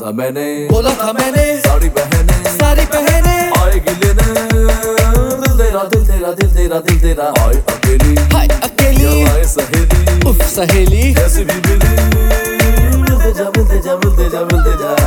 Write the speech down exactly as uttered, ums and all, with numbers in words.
था मैंने, बोला था मैंने, सारी बहने सारी बहने आएगी लेने, दिल तेरा दिल तेरा दिल तेरा दिल तेरा, हाय अकेली हाय अकेली, हाय सहेली, उफ सहेली कैसी भी मिली, मिलते जा मिलते जा मिलते जा मिलते जा।